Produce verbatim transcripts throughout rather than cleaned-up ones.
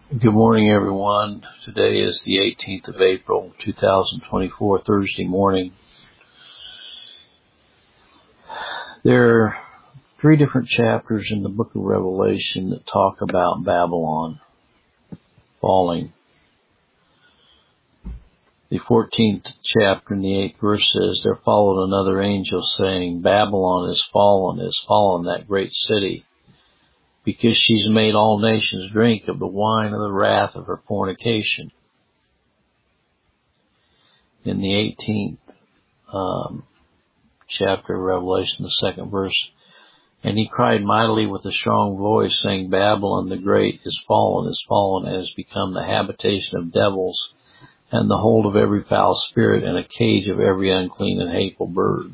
Good morning, everyone. Today is the eighteenth of April, two thousand twenty-four, Thursday morning. There are three different chapters in the book of Revelation that talk about Babylon falling. The fourteenth chapter in the eighth verse says, "There followed another angel saying, Babylon is fallen, is fallen, that great city, because she's made all nations drink of the wine of the wrath of her fornication." In the eighteenth um, chapter of Revelation, the second verse, "And he cried mightily with a strong voice, saying, Babylon the great is fallen, is fallen, and has become the habitation of devils, and the hold of every foul spirit, and a cage of every unclean and hateful bird."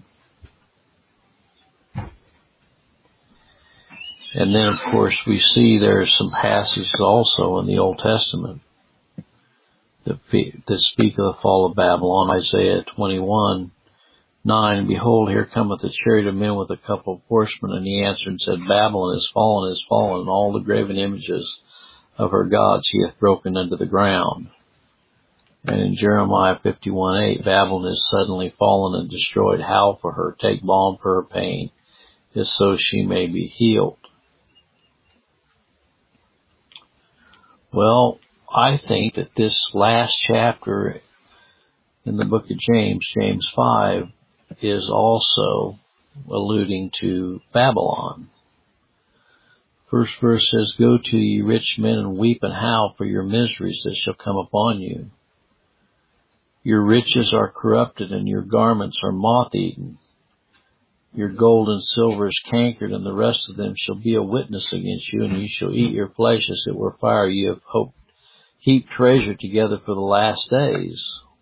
And then, of course, we see there are some passages also in the Old Testament that, that speak of the fall of Babylon. Isaiah twenty-one, nine, "And behold, here cometh a chariot of men with a couple of horsemen. And he answered and said, Babylon is fallen, is fallen, and all the graven images of her gods she hath broken unto the ground." And in Jeremiah fifty-one, eight, "Babylon is suddenly fallen and destroyed. Howl for her, take balm for her pain, if so she may be healed." Well, I think that this last chapter in the book of James, James five, is also alluding to Babylon. First verse says, "Go to ye rich men and weep and howl for your miseries that shall come upon you. Your riches are corrupted and your garments are moth-eaten. Your gold and silver is cankered, and the rest of them shall be a witness against you, and you shall eat your flesh as it were fire. You have hoped, heaped treasure together for the last days.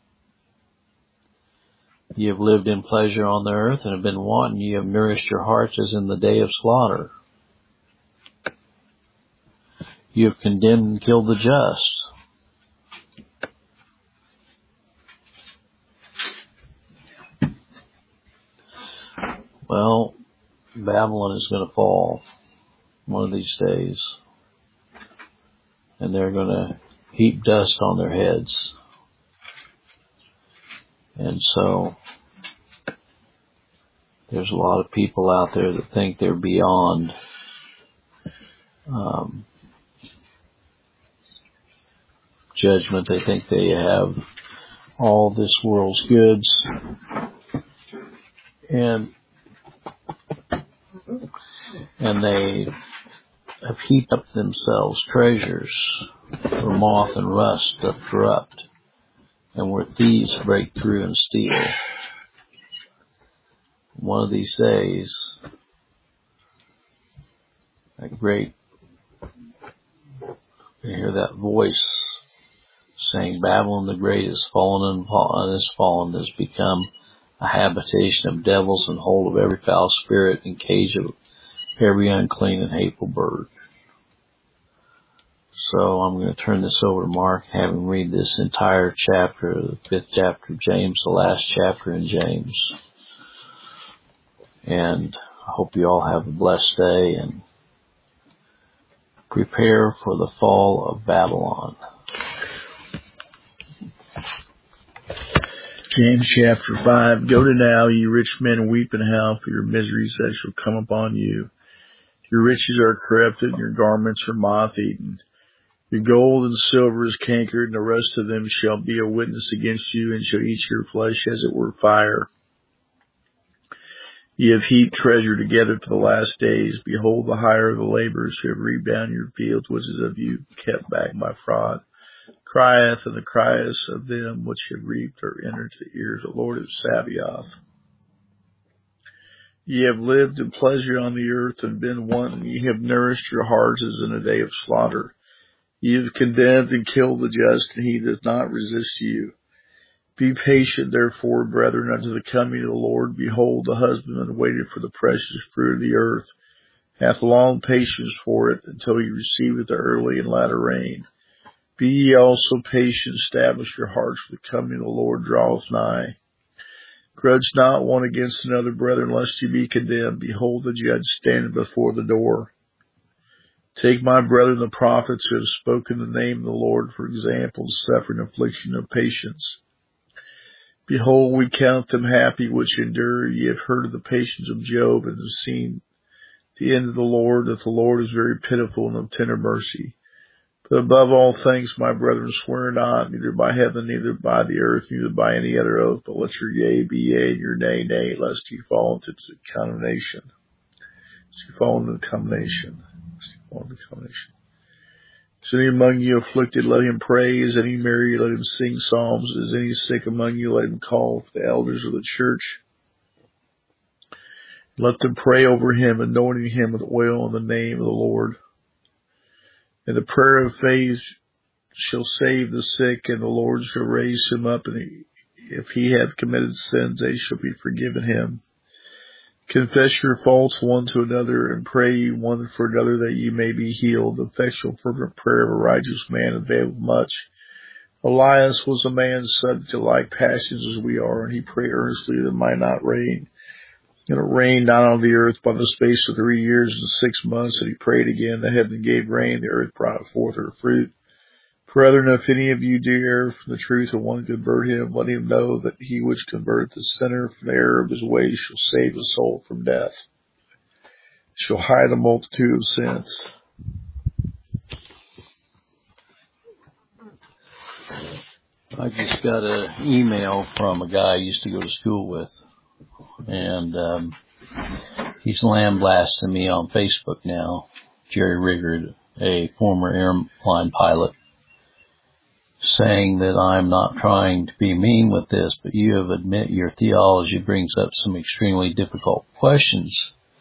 You have lived in pleasure on the earth and have been wanton. You have nourished your hearts as in the day of slaughter. You have condemned and killed the just." Well, Babylon is going to fall one of these days, and they're going to heap dust on their heads. And so there's a lot of people out there that think they're beyond um, judgment. They think they have all this world's goods, and and they have heaped up themselves treasures where moth and rust doth corrupt, and where thieves break through and steal. One of these days, that great, you hear that voice saying, "Babylon the great is fallen and, fallen, and is fallen, has become a habitation of devils, and hold of every foul spirit, and cage of every unclean and hateful bird." So I'm going to turn this over to Mark, have him read this entire chapter, the fifth chapter of James, the last chapter in James. And I hope you all have a blessed day and prepare for the fall of Babylon. James chapter five, "Go to now, ye rich men, and weep and howl for your miseries that shall come upon you. Your riches are corrupted, and your garments are moth-eaten. Your gold and silver is cankered, and the rest of them shall be a witness against you, and shall eat your flesh as it were fire. Ye have heaped treasure together to the last days. Behold, the hire of the laborers who have reaped down your fields, which is of you kept back by fraud, crieth, and the cries of them which have reaped are entered to the ears of the Lord of Sabaoth. Ye have lived in pleasure on the earth and been wanton. Ye have nourished your hearts as in a day of slaughter. Ye have condemned and killed the just, and he does not resist you. Be patient, therefore, brethren, unto the coming of the Lord. Behold, the husbandman waited for the precious fruit of the earth, hath long patience for it, until he receiveth the early and latter rain. Be ye also patient, establish your hearts, for the coming of the Lord draweth nigh. Grudge not one against another, brethren, lest ye be condemned. Behold, the judge standeth before the door. Take my brethren the prophets who have spoken the name of the Lord for example, suffering, affliction, and patience. Behold, we count them happy which endure. Ye have heard of the patience of Job, and have seen the end of the Lord, that the Lord is very pitiful and of tender mercy. But above all things, my brethren, swear not, neither by heaven, neither by the earth, neither by any other oath, but let your yea be yea, and your nay, nay, lest ye fall into condemnation. Lest ye fall into condemnation. Lest ye fall into condemnation. Is any among you afflicted? Let him pray. Is any merry? Let him sing psalms. Is any sick among you? Let him call for the elders of the church. Let them pray over him, anointing him with oil in the name of the Lord. And the prayer of faith shall save the sick, and the Lord shall raise him up. And he, if he have committed sins, they shall be forgiven him. Confess your faults one to another, and pray ye one for another, that ye may be healed. The effectual fervent prayer of a righteous man availeth much. Elias was a man subject to like passions as we are, and he prayed earnestly that it might not rain. And it rained not on the earth by the space of three years and six months, and he prayed again. The heaven gave rain, the earth brought forth her fruit. Brethren, if any of you do err from the truth, and one convert him, let him know that he which converteth the sinner from the error of his ways shall save his soul from death, shall hide a multitude of sins. I just got an email from a guy I used to go to school with, and um, he's lambasting me on Facebook now, Jerry Riggard, a former airline pilot, saying that I'm not trying to be mean with this, but you have admit your theology brings up some extremely difficult questions.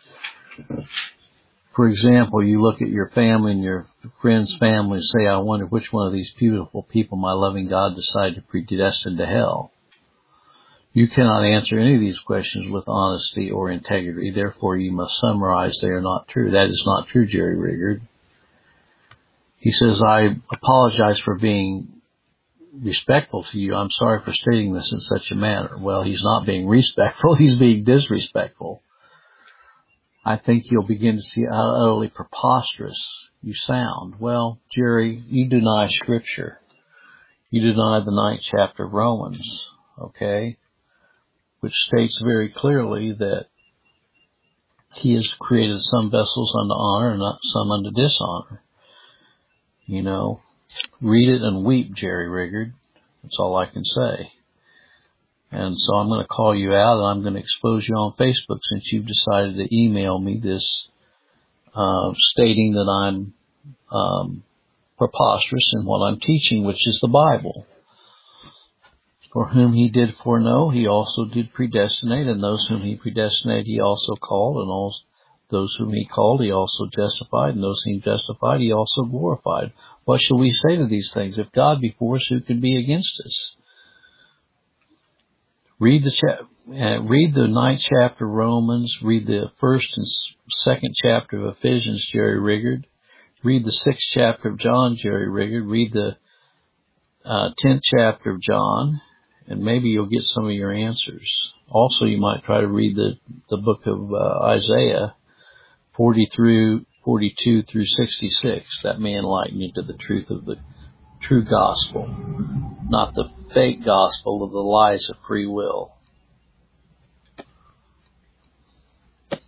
For example, you look at your family and your friends' family and say, I wonder which one of these beautiful people my loving God decided to predestine to hell. You cannot answer any of these questions with honesty or integrity. Therefore, you must summarize they are not true. That is not true, Jerry Riggard. He says, I apologize for being respectful to you. I'm sorry for stating this in such a manner. Well, he's not being respectful. He's being disrespectful. I think you'll begin to see how utterly preposterous you sound. Well, Jerry, you deny Scripture. You deny the ninth chapter of Romans, okay, which states very clearly that he has created some vessels unto honor and not some unto dishonor. You know, read it and weep, Jerry Riggard. That's all I can say. And so I'm going to call you out, and I'm going to expose you on Facebook since you've decided to email me this uh, stating that I'm um, preposterous in what I'm teaching, which is the Bible. For whom he did foreknow, he also did predestinate, and those whom he predestinated, he also called, and all those whom he called, he also justified, and those whom he justified, he also glorified. What shall we say to these things? If God be for us, who can be against us? Read the cha- uh, read the ninth chapter of Romans. Read the first and second chapter of Ephesians, Jerry Riggard. Read the sixth chapter of John, Jerry Riggard. Read the uh, tenth chapter of John, and maybe you'll get some of your answers. Also, you might try to read the the book of uh, Isaiah, forty through forty-two through sixty-six. That may enlighten you to the truth of the true gospel, not the fake gospel of the lies of free will.